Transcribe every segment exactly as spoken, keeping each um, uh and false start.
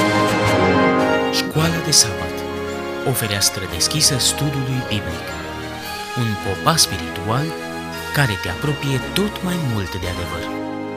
Școala de sabat, o fereastră deschisă studiului biblic, un popas spiritual care te apropie tot mai mult de adevăr.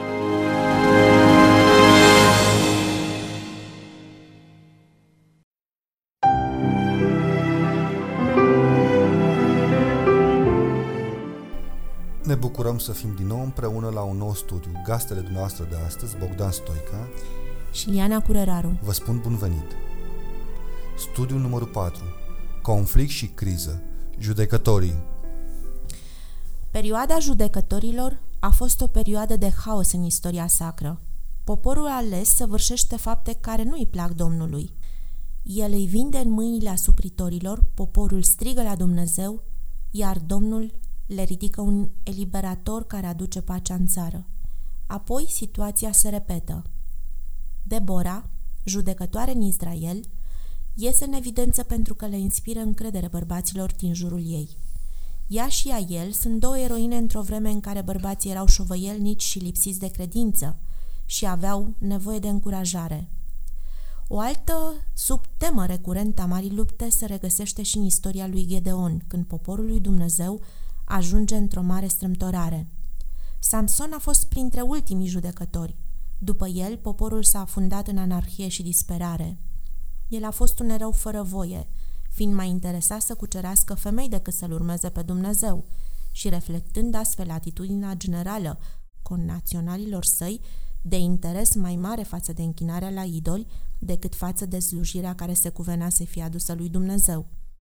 Ne bucurăm să fim din nou împreună la un nou studiu. Gazdele dumneavoastră de astăzi, Bogdan Stoica și Liana Curăraru, vă spun bun venit. Studiul numărul patru. Conflict și criză. Judecătorii. Perioada judecătorilor a fost o perioadă de haos în istoria sacră. Poporul ales săvârșește fapte care nu îi plac Domnului. El îi vinde în mâinile asupritorilor, poporul strigă la Dumnezeu, iar Domnul le ridică un eliberator care aduce pacea în țară. Apoi situația se repetă. Debora, judecătoare în Israel, iese în evidență pentru că le inspiră încredere bărbaților din jurul ei. Ea și Aiel sunt două eroine într-o vreme în care bărbații erau șovăielnici și lipsiți de credință și aveau nevoie de încurajare. O altă subtemă recurentă a marii lupte se regăsește și în istoria lui Gedeon, când poporul lui Dumnezeu ajunge într-o mare strâmtorare. Samson a fost printre ultimii judecători. După el, poporul s-a afundat în anarhie și disperare. El a fost un erou fără voie, fiind mai interesat să cucerească femei decât să-L urmeze pe Dumnezeu și reflectând astfel atitudinea generală connaționalilor săi de interes mai mare față de închinarea la idoli decât față de slujirea care se cuvenea să fie adusă lui Dumnezeu.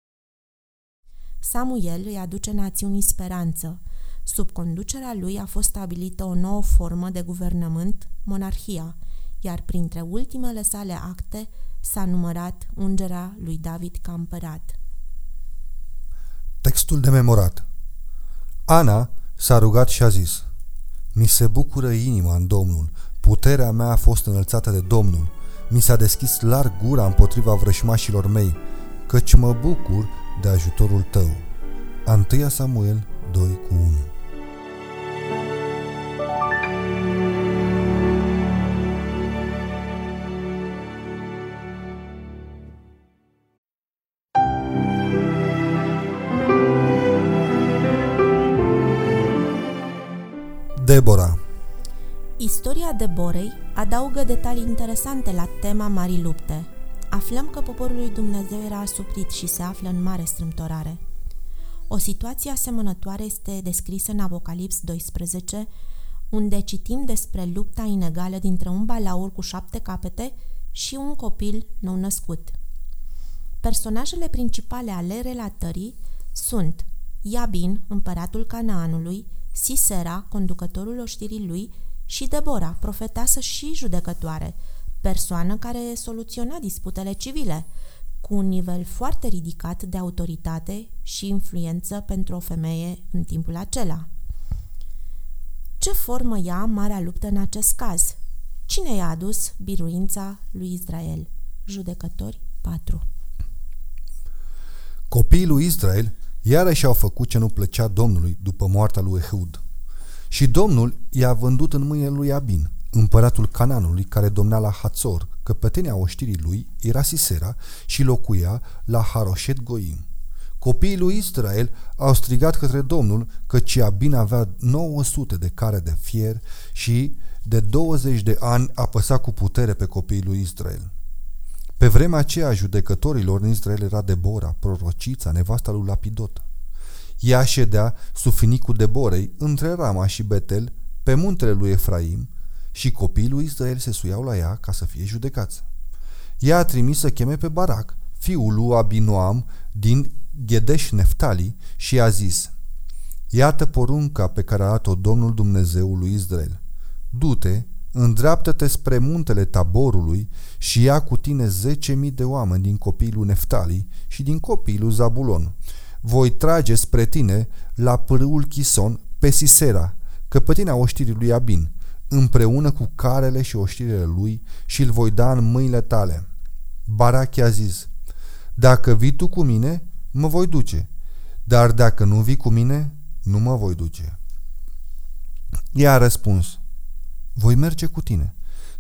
Samuel îi aduce națiunii speranță. Sub conducerea lui a fost stabilită o nouă formă de guvernământ, monarhia, iar printre ultimele sale acte s-a numărat ungerea lui David ca împărat. Textul de memorat. Ana s-a rugat și a zis: Mi se bucură inima în Domnul, puterea mea a fost înălțată de Domnul, mi s-a deschis larg gura împotriva vrășmașilor mei, căci mă bucur de ajutorul tău. Întâia Samuel doi cu unu. Debora. Istoria Deborei adaugă detalii interesante la tema marii lupte. Aflăm că poporul lui Dumnezeu era asuprit și se află în mare strâmtorare. O situație asemănătoare este descrisă în Apocalips doisprezece, unde citim despre lupta inegală dintre un balaur cu șapte capete și un copil nou-născut. Personajele principale ale relatării sunt Iabin, împăratul Canaanului, Sisera, conducătorul oștirii lui, și Debora, profetasă și judecătoare, persoană care soluționa disputele civile, cu un nivel foarte ridicat de autoritate și influență pentru o femeie în timpul acela. Ce formă ia marea luptă în acest caz? Cine i-a adus biruința lui Israel? Judecători patru. Copiii lui Israel iarăși au făcut ce nu plăcea Domnului după moartea lui Ehud. Și Domnul i-a vândut în mâinile lui Iabin, împăratul Canaanului, care domnea la Hațor. Căpetenia oștirii lui era Sisera și locuia la Haroshet Goim. Copiii lui Israel au strigat către Domnul, căci Iabin avea nouă sute de care de fier și de douăzeci de ani apăsa cu putere pe copiii lui Israel. Pe vremea aceea, judecătorilor în Israel era Debora, prorocița, nevasta lui Lapidot. Ea ședea sub finicul Deborei, între Rama și Betel, pe muntele lui Efraim, și copiii lui Israel se suiau la ea ca să fie judecați. Ea a trimis să cheme pe Barac, fiul lui Abinoam din Ghedeș Neftali, și a zis: Iată porunca pe care a dat-o Domnul Dumnezeul lui Israel. Du-te, îndreaptă-te spre muntele Taborului și ia cu tine zece mii de oameni din copiii lui Neftali și din copiii lui Zabulon. Voi trage spre tine la pârâul Chison pe Sisera, căpătina oștirii lui Iabin, împreună cu carele și oștirile lui, și îl voi da în mâinile tale. Barac i-a zis: Dacă vii tu cu mine, mă voi duce, dar dacă nu vii cu mine, nu mă voi duce. Ea a răspuns: Voi merge cu tine,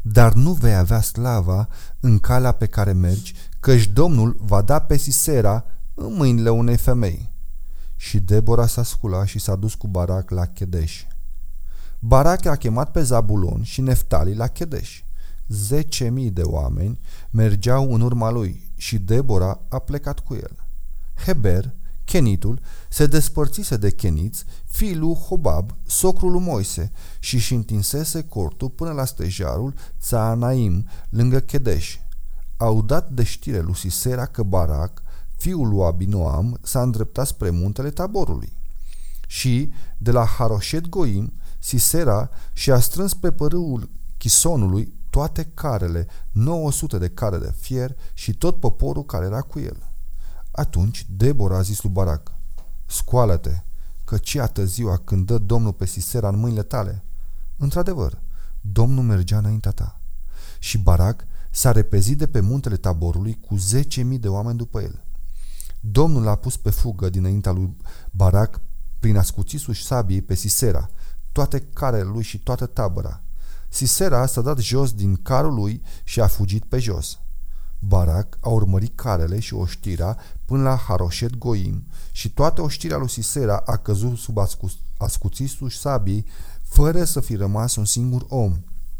dar nu vei avea slava în calea pe care mergi, căci Domnul va da pe Sisera în mâinile unei femei. Și Debora s-a sculat și s-a dus cu Barac la Chedeș. Barac a chemat pe Zabulon și Neftali la Chedeș. Zece mii de oameni mergeau în urma lui și Debora a plecat cu el. Heber, Chenitul, se despărțise de cheniți, fiul lui Hobab, socrul lui Moise, și își întinsese cortul până la stejarul Țaanaim, lângă Chedeș. Au dat de știre lui Sisera că Barac, fiul lui Abinoam, s-a îndreptat spre muntele Taborului. Și, de la Haroshet Goim, Sisera și-a strâns pe părâul Chisonului toate carele, nouă sute de care de fier și tot poporul care era cu el. Atunci Debora a zis lui Barac: scoală-te, căci iată ziua când dă Domnul pe Sisera în mâinile tale. Într-adevăr, Domnul mergea înaintea ta. Și Barac s-a repezit de pe muntele Taborului cu zece mii de oameni după el. Domnul l-a pus pe fugă dinaintea lui Barac prin ascuțisul sabiei pe Sisera, toate carele lui și toată tabăra. Sisera s-a dat jos din carul lui și a fugit pe jos. Barac a urmărit carele și oștirea până la Haroshet Goim și toată oștirea lui Sisera a căzut sub ascu- ascuțisul sabiei fără să fi rămas un singur om.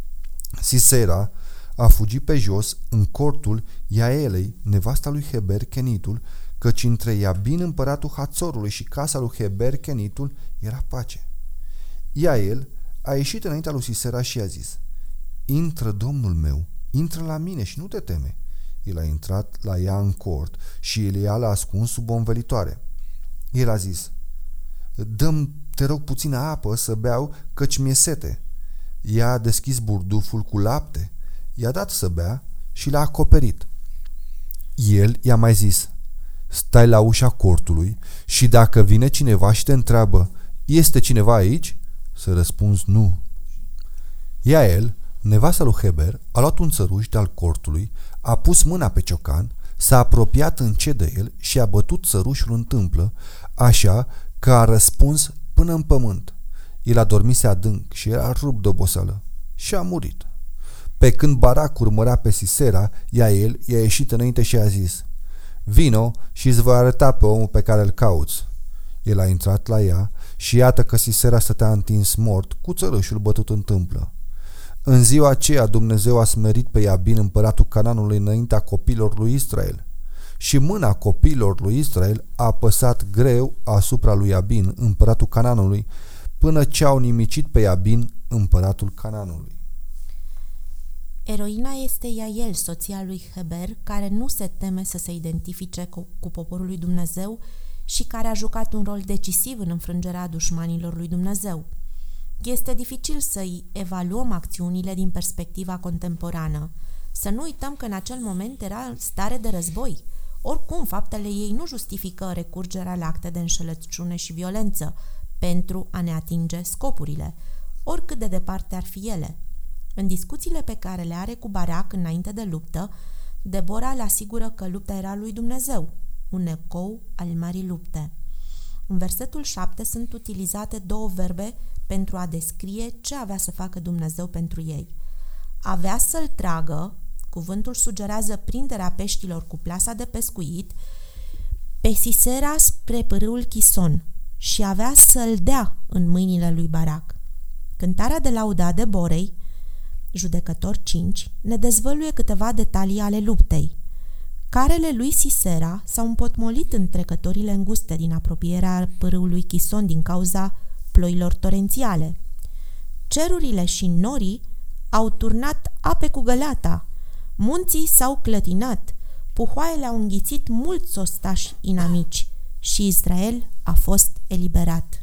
Sisera a fugit pe jos în cortul Iaelei, nevasta lui Heber Chenitul, căci între Iabin, împăratul Hațorului, și casa lui Heber Chenitul era pace. Iael a ieșit înaintea lui Sisera și a zis: intră, domnul meu, intră la mine și nu te teme. El a intrat la ea în cort și Elia l-a ascuns sub o învelitoare. El a zis: dă-mi, te rog, puțină apă să beau, căci mi-e sete. Ea a deschis burduful cu lapte, i-a dat să bea și l-a acoperit. El i-a mai zis: stai la ușa cortului și dacă vine cineva și te întreabă: este cineva aici? Să răspunzi nu. Iael, nevasta lui Heber, a luat un țăruș de-al cortului, a pus mâna pe ciocan, s-a apropiat încet de el și a bătut țărușul în tâmplă, așa că a răspuns până în pământ. El a dormise adânc și era rupt de oboseală și a murit. Pe când Barac urmărea pe Sisera, Iael i-a ieșit înainte și a zis: vino și îți voi arăta pe omul pe care îl cauți. El a intrat la ea și iată că Sisera stătea întins mort, cu țărâșul bătut în tâmplă. În ziua aceea Dumnezeu a smerit pe Iabin, împăratul Cananului, înaintea copiilor lui Israel. Și mâna copiilor lui Israel a apăsat greu asupra lui Iabin, împăratul Cananului, până ce au nimicit pe Iabin, împăratul Cananului. Eroina este Iael, soția lui Heber, care nu se teme să se identifice cu, cu poporul lui Dumnezeu și care a jucat un rol decisiv în înfrângerea dușmanilor lui Dumnezeu. Este dificil să-i evaluăm acțiunile din perspectiva contemporană. Să nu uităm că în acel moment era stare de război. Oricum, faptele ei nu justifică recurgerea la acte de înșelăciune și violență pentru a ne atinge scopurile, oricât de departe ar fi ele. În discuțiile pe care le are cu Barac înainte de luptă, Debora le asigură că lupta era lui Dumnezeu, un ecou al marii lupte. În versetul șapte sunt utilizate două verbe pentru a descrie ce avea să facă Dumnezeu pentru ei. Avea să-l tragă, cuvântul sugerează prinderea peștilor cu plasa de pescuit, pe Sisera spre pârâul Chison, și avea să-l dea în mâinile lui Barac. Cântarea de laudă a Deborei, Judecători cinci, ne dezvăluie câteva detalii ale luptei. Carele lui Sisera s-au împotmolit în trecătorile înguste din apropierea pârâului Chison din cauza ploilor torențiale. Cerurile și norii au turnat ape cu găleata, munții s-au clătinat, puhoaiele au înghițit mulți ostași inamici și Israel a fost eliberat.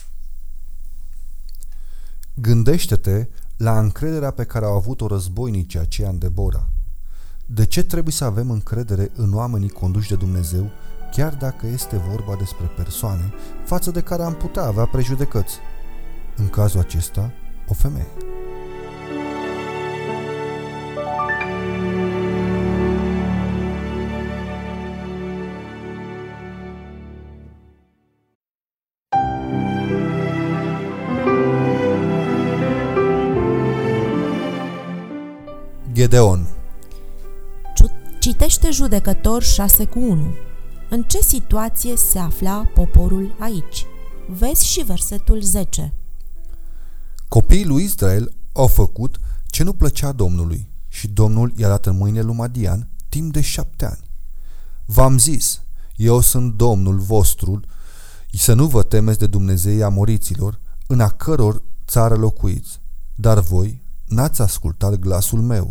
Gândește-te la încrederea pe care au avut-o războinicii aceia în Debora. De ce trebuie să avem încredere în oamenii conduși de Dumnezeu, chiar dacă este vorba despre persoane față de care am putea avea prejudecăți? În cazul acesta, o femeie. Gedeon. Citește Judecători șase cu unu. În ce situație se afla poporul aici? Vezi și versetul zece. Copiii lui Israel au făcut ce nu plăcea Domnului și Domnul i-a dat în mâine lui Madian timp de șapte ani. V-am zis, eu sunt Domnul vostru, să nu vă temeți de Dumnezeii amoriților, în a căror țară locuiți, dar voi n-ați ascultat glasul meu.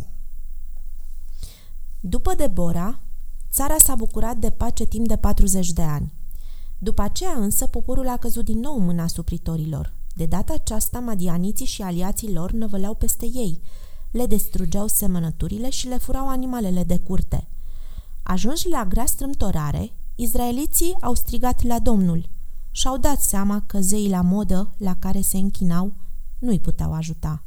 După Debora, țara s-a bucurat de pace timp de patruzeci de ani. După aceea însă poporul a căzut din nou în mâna supritorilor. De data aceasta, madianiții și aliații lor năvăleau peste ei, le distrugeau semănăturile și le furau animalele de curte. Ajunși la grea strâmtorare, izraeliții au strigat la Domnul și-au dat seama că zeii la modă la care se închinau nu-i puteau ajuta.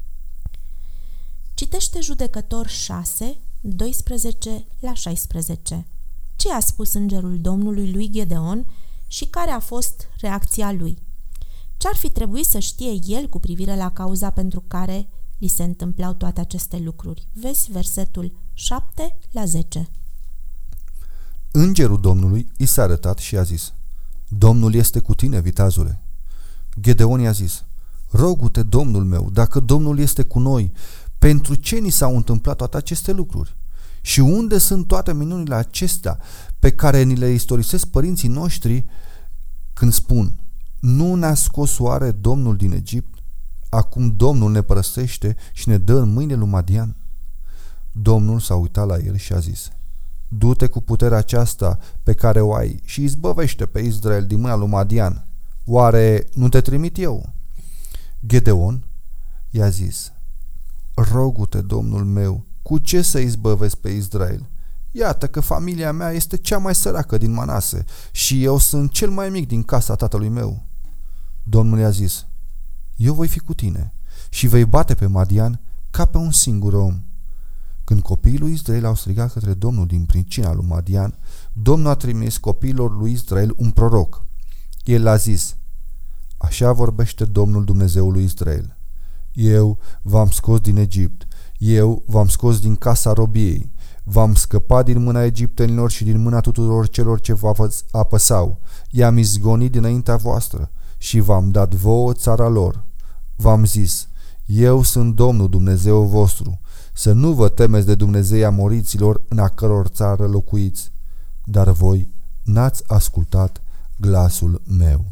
Citește Judecători șase, doisprezece la șaisprezece. Ce a spus îngerul Domnului lui Gedeon și care a fost reacția lui? Ce-ar fi trebuit să știe el cu privire la cauza pentru care li se întâmplau toate aceste lucruri? Vezi versetul șapte la zece. Îngerul Domnului i s-a arătat și a zis: Domnul este cu tine, vitazule. Gedeon i-a zis: Rogu-te, Domnul meu, dacă Domnul este cu noi, pentru ce ni s-au întâmplat toate aceste lucruri? Și unde sunt toate minunile acestea pe care ni le istorisesc părinții noștri când spun: nu ne-a scos oare Domnul din Egipt? Acum Domnul ne părăsește și ne dă în mâinile lui Madian. Domnul s-a uitat la el și a zis: du-te cu puterea aceasta pe care o ai și izbăvește pe Israel din mâna lui Madian. Oare nu te trimit eu? Gedeon i-a zis: rogu-te, Domnul meu, cu ce să izbăvesc pe Israel? Iată că familia mea este cea mai săracă din Manase și eu sunt cel mai mic din casa tatălui meu. Domnul i-a zis: eu voi fi cu tine și vei bate pe Madian ca pe un singur om. Când copiii lui Israel au strigat către Domnul din pricina lui Madian, Domnul a trimis copiilor lui Israel un proroc. El a zis: așa vorbește Domnul Dumnezeul lui Israel: eu v-am scos din Egipt, eu v-am scos din casa robiei, v-am scăpat din mâna egiptenilor și din mâna tuturor celor ce vă apăsau, i-am izgonit dinaintea voastră și v-am dat vouă țara lor. V-am zis: eu sunt Domnul Dumnezeu vostru, să nu vă temeți de Dumnezeii amoriților în a căror țară locuiți, dar voi n-ați ascultat glasul meu.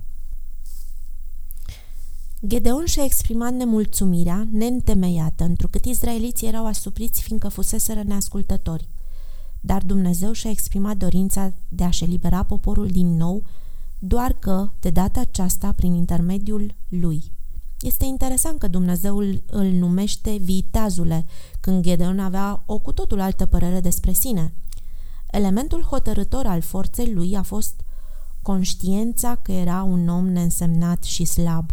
Gedeon și-a exprimat nemulțumirea neîntemeiată, întrucât izraeliții erau asupriți fiindcă fuseseră neascultători. Dar Dumnezeu și-a exprimat dorința de a-și elibera poporul din nou, doar că, de data aceasta, prin intermediul lui. Este interesant că Dumnezeu îl numește viteazule, când Gedeon avea o cu totul altă părere despre sine. Elementul hotărâtor al forței lui a fost conștiința că era un om neînsemnat și slab.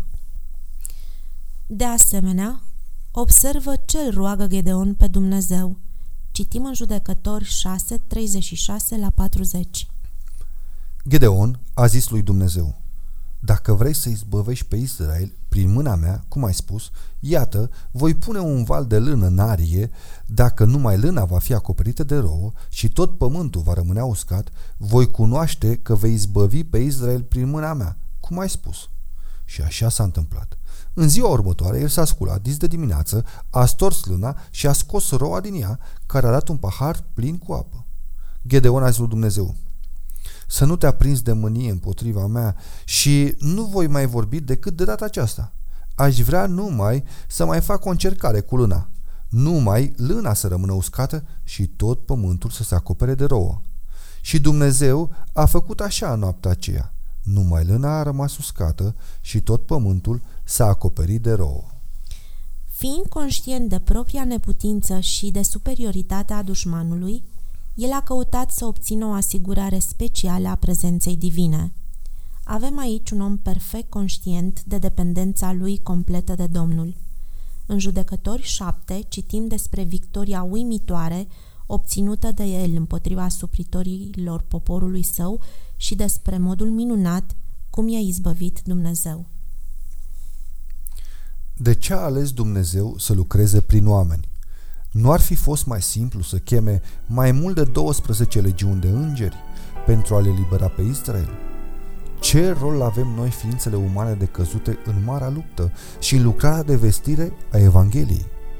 De asemenea, observă ce îl roagă Gedeon pe Dumnezeu. Citim în Judecători șase, treizeci și șase la patruzeci. Gedeon a zis lui Dumnezeu: dacă vrei să izbăvești pe Israel prin mâna mea, cum ai spus, iată, voi pune un val de lână în arie. Dacă numai lâna va fi acoperită de rouă și tot pământul va rămâne uscat, voi cunoaște că vei izbăvi pe Israel prin mâna mea, cum ai spus. Și așa s-a întâmplat. În ziua următoare, el s-a sculat dis de dimineață, a stors lâna și a scos roa din ea, care a dat un pahar plin cu apă. Gedeon a zis lui Dumnezeu: să nu te aprinzi de mânie împotriva mea și nu voi mai vorbi decât de data aceasta. Aș vrea numai să mai fac o încercare cu lâna, numai lâna să rămână uscată și tot pământul să se acopere de rouă. Și Dumnezeu a făcut așa în noaptea aceea. Numai lâna a rămas uscată și tot pământul s-a acoperit de rouă. Fiind conștient de propria neputință și de superioritatea dușmanului, el a căutat să obțină o asigurare specială a prezenței divine. Avem aici un om perfect conștient de dependența lui completă de Domnul. În Judecători șapte citim despre victoria uimitoare obținută de el împotriva supritorilor poporului său și despre modul minunat cum i-a izbăvit Dumnezeu. De ce a ales Dumnezeu să lucreze prin oameni? Nu ar fi fost mai simplu să cheme mai mult de douăsprezece legiuni de îngeri pentru a le libera pe Israel? Ce rol avem noi, ființele umane decăzute, în marea luptă și în lucrarea de vestire a Evangheliei?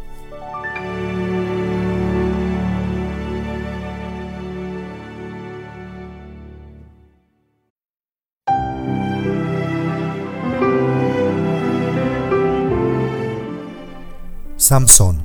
Samson.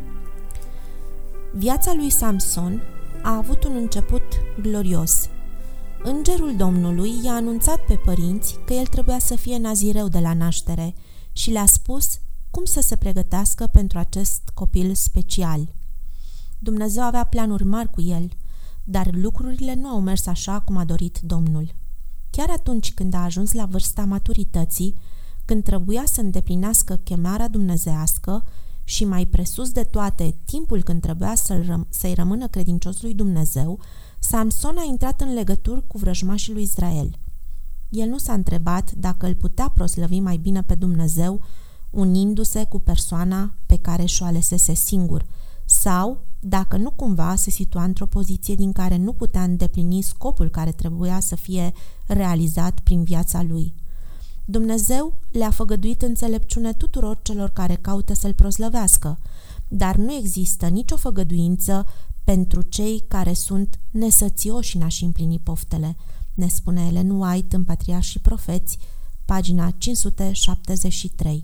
Viața lui Samson a avut un început glorios. Îngerul Domnului i-a anunțat pe părinți că el trebuia să fie nazireu de la naștere și le-a spus cum să se pregătească pentru acest copil special. Dumnezeu avea planuri mari cu el, dar lucrurile nu au mers așa cum a dorit Domnul. Chiar atunci când a ajuns la vârsta maturității, când trebuia să îndeplinească chemarea dumnezeiască și mai presus de toate, timpul când trebuia să-l răm- să-i rămână credincios lui Dumnezeu, Samson a intrat în legături cu vrăjmașii lui Israel. El nu s-a întrebat dacă îl putea proslăvi mai bine pe Dumnezeu, unindu-se cu persoana pe care și-o alesese singur, sau dacă nu cumva se situa într-o poziție din care nu putea îndeplini scopul care trebuia să fie realizat prin viața lui. Dumnezeu le-a făgăduit înțelepciune tuturor celor care caută să-L proslăvească, dar nu există nicio făgăduință pentru cei care sunt nesățioși în a-și împlini poftele, ne spune Ellen White în Patriarhi și Profeți, pagina cinci sute șaptezeci și trei.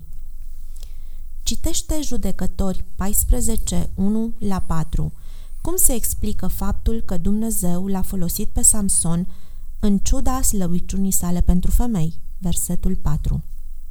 Citește Judecători paisprezece, unu la patru. Cum se explică faptul că Dumnezeu l-a folosit pe Samson în ciuda slăbiciunii sale pentru femei? Versetul patru.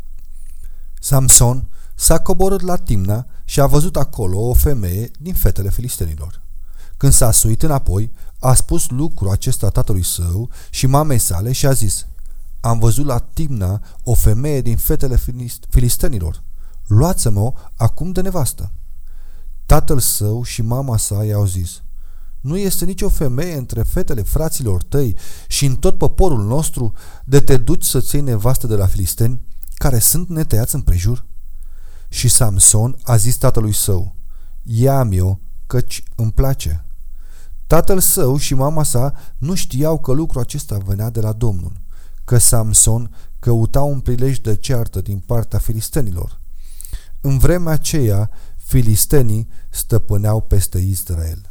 Samson s-a coborât la Timna și a văzut acolo o femeie din fetele filistenilor. Când s-a suit înapoi, a spus lucrul acesta tatălui său și mamei sale și a zis: am văzut la Timna o femeie din fetele filistenilor. Luați-mă acum de nevastă. Tatăl său și mama sa i-au zis: nu este nicio femeie între fetele fraților tăi și în tot poporul nostru de te duci să-ți iei nevastă de la filisteni, care sunt netăiați împrejur? Și Samson a zis tatălui său: ia-mi eu, căci îmi place. Tatăl său și mama sa nu știau că lucrul acesta venea de la Domnul, că Samson căuta un prilej de ceartă din partea filistenilor. În vremea aceea, filistenii stăpâneau peste Israel.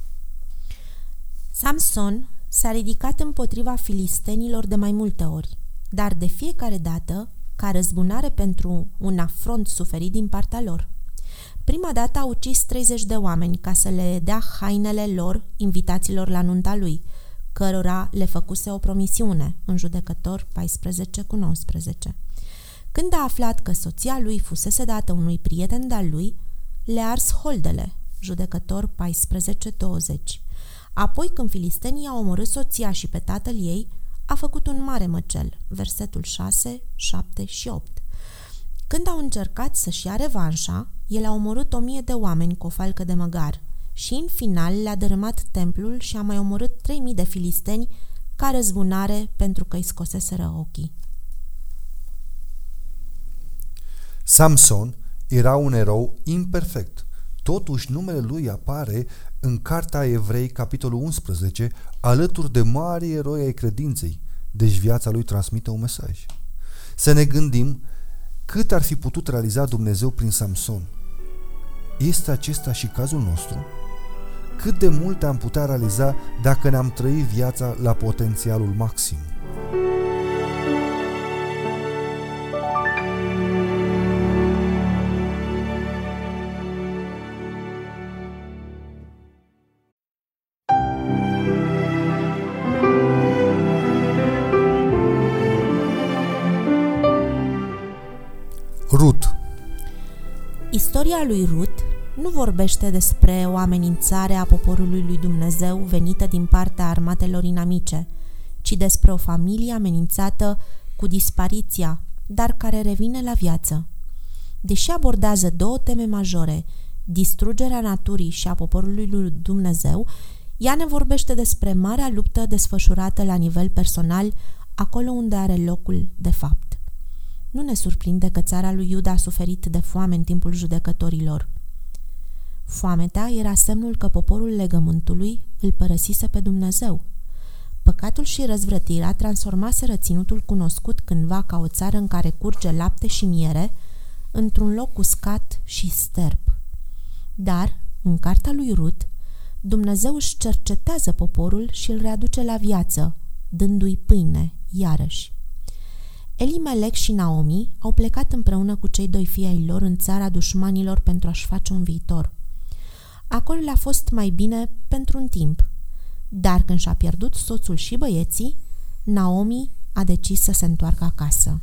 Samson s-a ridicat împotriva filistenilor de mai multe ori, dar de fiecare dată ca răzbunare pentru un afront suferit din partea lor. Prima dată a ucis treizeci de oameni ca să le dea hainele lor invitaților la nunta lui, cărora le făcuse o promisiune, în Judecători paisprezece cu nouăsprezece. Când a aflat că soția lui fusese dată unui prieten de-al lui, le-a ars holdele, Judecători paisprezece douăzeci. Apoi, când filistenii au omorât soția și pe tatăl ei, a făcut un mare măcel, versetul șase, șapte și opt. Când au încercat să-și ia revanșa, el a omorât o mie de oameni cu o falcă de măgar și, în final, le-a dărâmat templul și a mai omorât trei mii de filisteni ca răzbunare pentru că îi scoseseră ochii. Samson era un erou imperfect. Totuși, numele lui apare în Cartea Evrei, capitolul unsprezece, alături de mari eroi ai credinței, deci viața lui transmite un mesaj. Să ne gândim cât ar fi putut realiza Dumnezeu prin Samson. Este acesta și cazul nostru? Cât de multe am putea realiza dacă ne-am trăit viața la potențialul maxim? Rut. Istoria lui Rut nu vorbește despre o amenințare a poporului lui Dumnezeu venită din partea armatelor inamice, ci despre o familie amenințată cu dispariția, dar care revine la viață. Deși abordează două teme majore, distrugerea naturii și a poporului lui Dumnezeu, ea ne vorbește despre marea luptă desfășurată la nivel personal, acolo unde are locul de fapt. Nu ne surprinde că țara lui Iuda a suferit de foame în timpul judecătorilor. Foametea era semnul că poporul legământului îl părăsise pe Dumnezeu. Păcatul și răzvrătirea transformaseră ținutul cunoscut cândva ca o țară în care curge lapte și miere într-un loc uscat și sterp. Dar, în cartea lui Rut, Dumnezeu își cercetează poporul și îl readuce la viață, dându-i pâine, iarăși. Elimelec și Naomi au plecat împreună cu cei doi fii ai lor în țara dușmanilor pentru a-și face un viitor. Acolo le-a fost mai bine pentru un timp, dar când și-a pierdut soțul și băieții, Naomi a decis să se întoarcă acasă.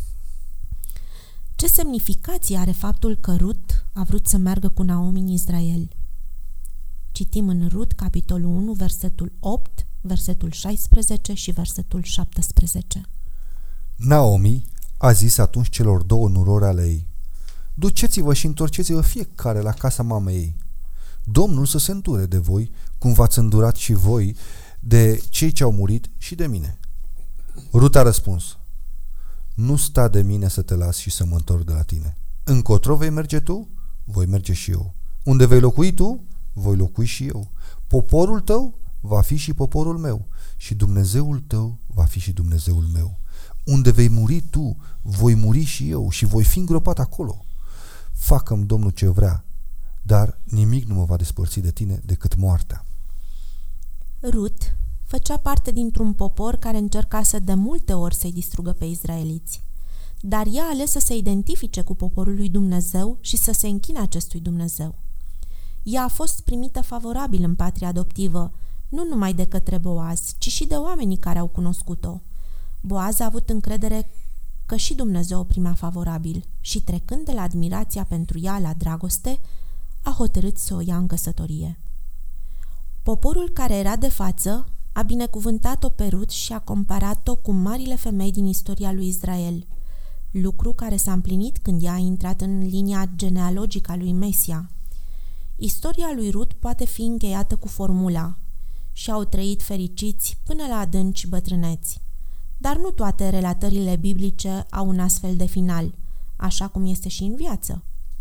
Ce semnificație are faptul că Rut a vrut să meargă cu Naomi în Israel? Citim în Rut, capitolul unu, versetul opt, versetul șaisprezece și versetul șaptesprezece. Naomi a zis atunci celor două nurori ale ei: duceți-vă și întorceți-vă fiecare la casa mamei ei. Domnul să se îndure de voi, cum v-ați îndurat și voi de cei ce au murit și de mine. Rut a răspuns: nu sta de mine să te las și să mă întorc de la tine. Încotro vei merge tu? Voi merge și eu. Unde vei locui tu? Voi locui și eu. Poporul tău va fi și poporul meu și Dumnezeul tău va fi și Dumnezeul meu. Unde vei muri tu, voi muri și eu și voi fi îngropat acolo. Facă-mi Domnul ce vrea, dar nimic nu mă va despărți de tine decât moartea. Rut făcea parte dintr-un popor care încercase de multe ori să-i distrugă pe izraeliți, dar ea a ales să se identifice cu poporul lui Dumnezeu și să se închine acestui Dumnezeu. Ea a fost primită favorabil în patria adoptivă, nu numai de către Boaz, ci și de oamenii care au cunoscut-o. Boaz a avut încredere că și Dumnezeu o primea favorabil și, trecând de la admirația pentru ea la dragoste, a hotărât să o ia în căsătorie. Poporul care era de față a binecuvântat-o pe Rut și a comparat-o cu marile femei din istoria lui Israel, lucru care s-a împlinit când ea a intrat în linia genealogică a lui Mesia. Istoria lui Rut poate fi încheiată cu formula: și au trăit fericiți până la adânci bătrâneți. Dar nu toate relatările biblice au un astfel de final, așa cum este și în viață.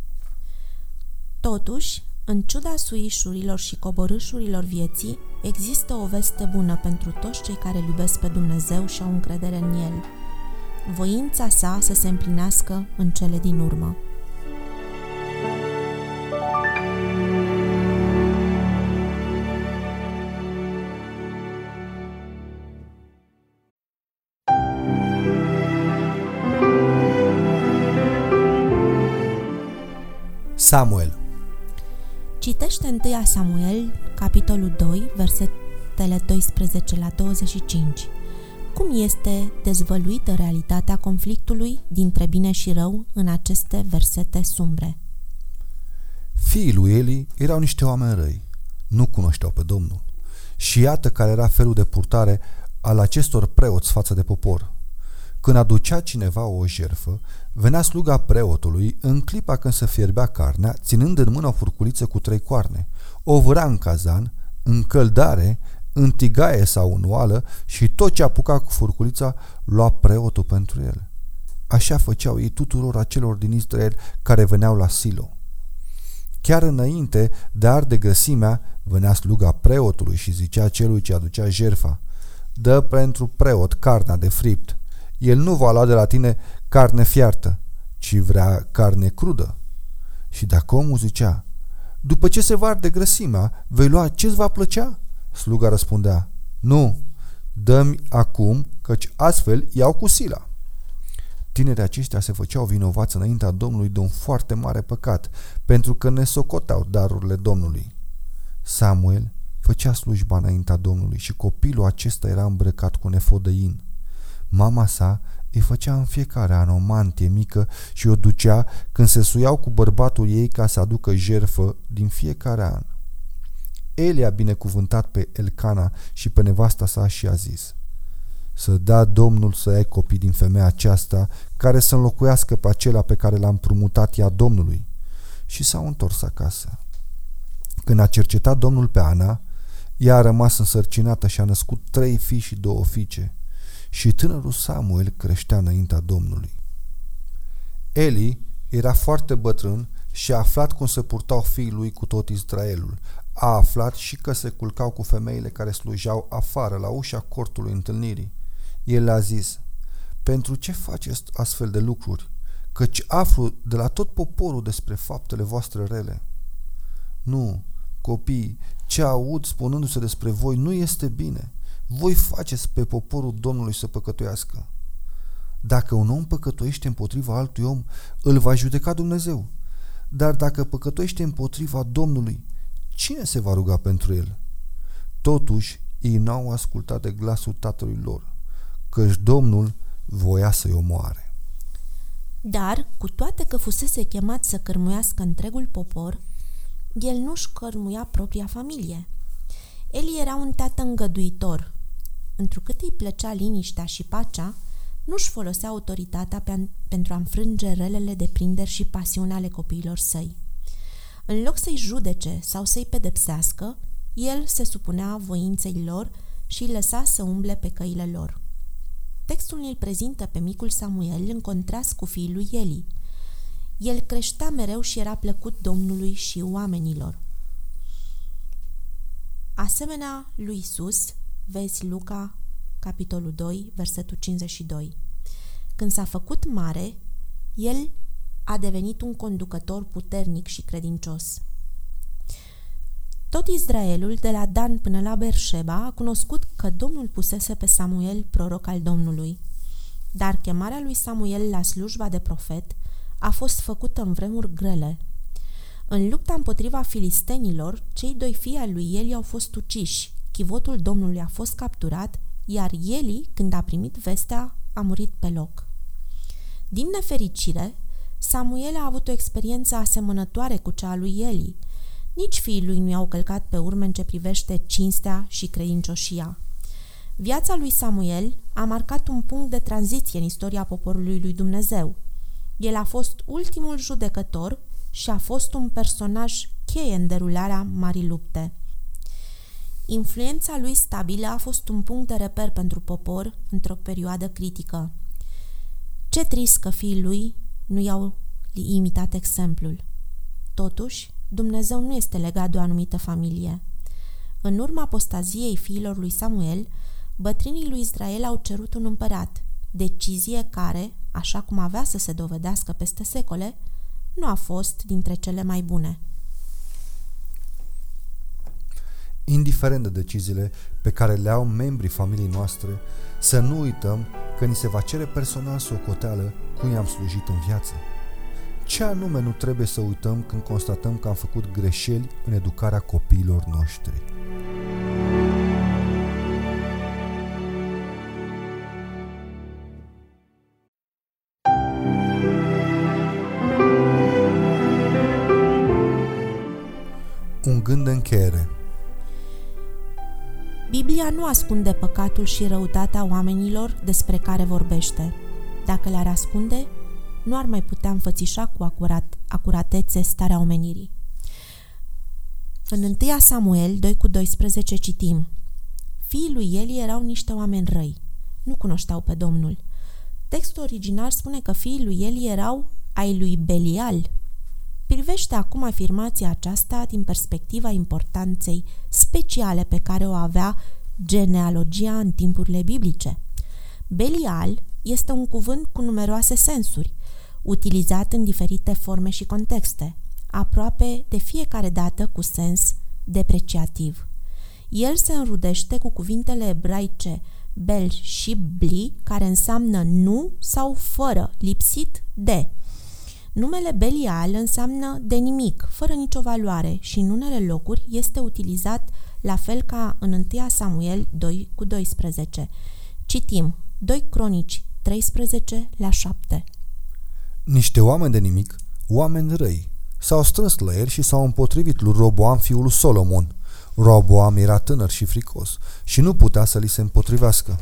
Totuși, în ciuda suișurilor și coborâșurilor vieții, există o veste bună pentru toți cei care îl iubesc pe Dumnezeu și au încredere în El. Voința sa să se împlinească în cele din urmă. Samuel. Citește întâi Samuel, capitolul doi, versetele doisprezece la douăzeci și cinci. Cum este dezvăluită realitatea conflictului dintre bine și rău în aceste versete sumbre? Fiii lui Eli erau niște oameni răi, nu cunoșteau pe Domnul. Și iată care era felul de purtare al acestor preoți față de popor. Când aducea cineva o jertfă, venea sluga preotului în clipa când se fierbea carnea, ținând în mână o furculiță cu trei coarne. O vârea în cazan, în căldare, în tigaie sau în oală și tot ce apuca cu furculița lua preotul pentru el. Așa făceau ei tuturor acelor din Israel care veneau la Silo. Chiar înainte de a arde grăsimea, venea sluga preotului și zicea celui ce aducea jertfa: dă pentru preot carnea de fript. El nu va lua de la tine carne fiartă, ci vrea carne crudă. Și dacă omul zicea: după ce se va arde grăsimea, vei lua ce-ți va plăcea? Sluga răspundea: nu, dă-mi acum, căci astfel iau cu sila. Tinerii aceștia se făceau vinovați înaintea Domnului de un foarte mare păcat, pentru că ne socoteau darurile Domnului. Samuel făcea slujba înaintea Domnului și copilul acesta era îmbrăcat cu un efod de in. Mama sa îi făcea în fiecare an o mantie mică și o ducea când se suiau cu bărbatul ei ca să aducă jertfă din fiecare an. Eli a binecuvântat pe Elcana și pe nevasta sa și a zis: să dea Domnul să ai copii din femeia aceasta, care să înlocuiască pe acela pe care l-a împrumutat ea Domnului. Și s-au întors acasă. Când a cercetat Domnul pe Ana, ea a rămas însărcinată și a născut trei fii și două fiice. Și tânărul Samuel creștea înaintea Domnului. Eli era foarte bătrân și a aflat cum se purtau fiii lui cu tot Israelul. A aflat și că se culcau cu femeile care slujeau afară, la ușa cortului întâlnirii. El a zis: pentru ce faceți astfel de lucruri? Căci aflu de la tot poporul despre faptele voastre rele. Nu, copii, ce aud spunându-se despre voi nu este bine. Voi faceți pe poporul Domnului să păcătuiască. Dacă un om păcătuiește împotriva altui om, îl va judeca Dumnezeu. Dar dacă păcătuiește împotriva Domnului, cine se va ruga pentru el? Totuși, ei n-au ascultat de glasul tatălui lor, căci Domnul voia să-i omoare. Dar, cu toate că fusese chemat să cărmuiască întregul popor, el nu-și cărmuia propria familie. Eli era un tată îngăduitor. Întrucât îi plăcea liniștea și pacea, nu-și folosea autoritatea pe- pentru a înfrânge relele deprinderi și pasiuni ale copiilor săi. În loc să-i judece sau să-i pedepsească, el se supunea voinței lor și îi lăsa să umble pe căile lor. Textul îl prezintă pe micul Samuel în contrast cu fiul lui Eli. El creștea mereu și era plăcut Domnului și oamenilor. Asemenea lui Isus, vezi Luca, capitolul doi, versetul cincizeci și doi. Când s-a făcut mare, el a devenit un conducător puternic și credincios. Tot Israelul, de la Dan până la Beersheba, a cunoscut că Domnul pusese pe Samuel proroc al Domnului. Dar chemarea lui Samuel la slujba de profet a fost făcută în vremuri grele. În lupta împotriva filistenilor, cei doi fii ai lui Eli au fost uciși, chivotul Domnului a fost capturat, iar Eli, când a primit vestea, a murit pe loc. Din nefericire, Samuel a avut o experiență asemănătoare cu cea a lui Eli. Nici fiii lui nu i-au călcat pe urme în ce privește cinstea și credincioșia. Viața lui Samuel a marcat un punct de tranziție în istoria poporului lui Dumnezeu. El a fost ultimul judecător și a fost un personaj cheie în derularea marii lupte. Influența lui stabilă a fost un punct de reper pentru popor într-o perioadă critică. Ce trist că fiii lui nu i-au imitat exemplul. Totuși, Dumnezeu nu este legat de o anumită familie. În urma apostaziei fiilor lui Samuel, bătrânii lui Israel au cerut un împărat, decizie care, așa cum avea să se dovedească peste secole, nu a fost dintre cele mai bune. Indiferent de deciziile pe care le au membrii familiei noastre, să nu uităm că ni se va cere personal socoteală cum i-am slujit în viață. Ce anume nu trebuie să uităm când constatăm că am făcut greșeli în educarea copiilor noștri? Un gând de încheiere. Biblia nu ascunde păcatul și răutatea oamenilor despre care vorbește. Dacă le-ar ascunde, nu ar mai putea înfățișa cu acurat, acuratețe starea omenirii. În întâi Samuel doi cu doisprezece citim: fiii lui Eli erau niște oameni răi, nu cunoșteau pe Domnul. Textul original spune că fiii lui Eli erau ai lui Belial. Privește acum afirmația aceasta din perspectiva importanței speciale pe care o avea genealogia în timpurile biblice. Belial este un cuvânt cu numeroase sensuri, utilizat în diferite forme și contexte, aproape de fiecare dată cu sens depreciativ. El se înrudește cu cuvintele ebraice bel și bli, care înseamnă nu sau fără, lipsit de. Numele Belial înseamnă de nimic, fără nicio valoare, și în unele locuri este utilizat la fel ca în întâi Samuel doi cu doisprezece. Citim doi Cronici treisprezece la șapte. Niște oameni de nimic, oameni răi, s-au strâns la el și s-au împotrivit lui Roboam, fiul lui Solomon. Roboam era tânăr și fricos și nu putea să li se împotrivească.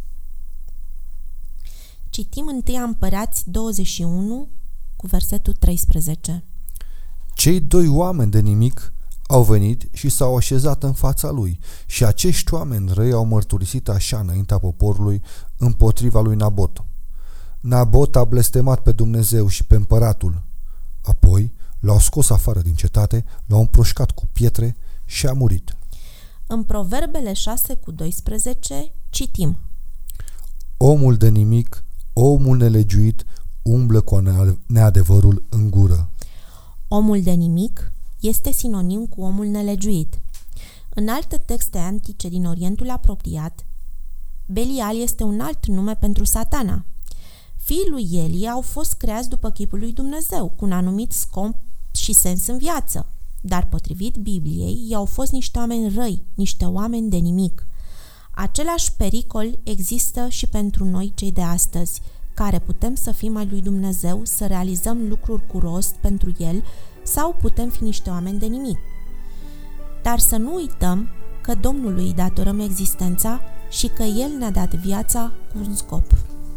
Citim întâi Împărați douăzeci și unu cu versetul treisprezece. Cei doi oameni de nimic au venit și s-au așezat în fața lui și acești oameni răi au mărturisit așa înaintea poporului împotriva lui Nabot. Nabot a blestemat pe Dumnezeu și pe împăratul. Apoi l-au scos afară din cetate, l-au împroșcat cu pietre și a murit. În Proverbele șase cu doisprezece citim: Omul de nimic, omul nelegiuit, umblă cu neadevărul în gură. Omul de nimic este sinonim cu omul nelegiuit. În alte texte antice din Orientul apropiat, Belial este un alt nume pentru Satana. Fiii lui Eli au fost creați după chipul lui Dumnezeu, cu un anumit scop și sens în viață, dar potrivit Bibliei, ei au fost niște oameni răi, niște oameni de nimic. Același pericol există și pentru noi cei de astăzi, care putem să fim ai lui Dumnezeu, să realizăm lucruri cu rost pentru El, sau putem fi niște oameni de nimic. Dar să nu uităm că Domnului îi datorăm existența și că El ne-a dat viața cu un scop.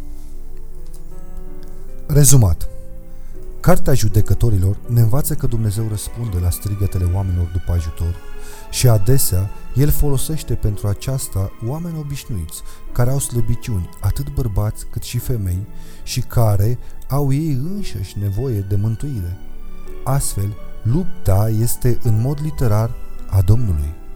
Rezumat. Cartea Judecătorilor ne învață că Dumnezeu răspunde la strigătele oamenilor după ajutor și adesea El folosește pentru aceasta oameni obișnuiți, care au slăbiciuni, atât bărbați cât și femei, și care au ei înșiși nevoie de mântuire. Astfel, lupta este în mod literar a Domnului.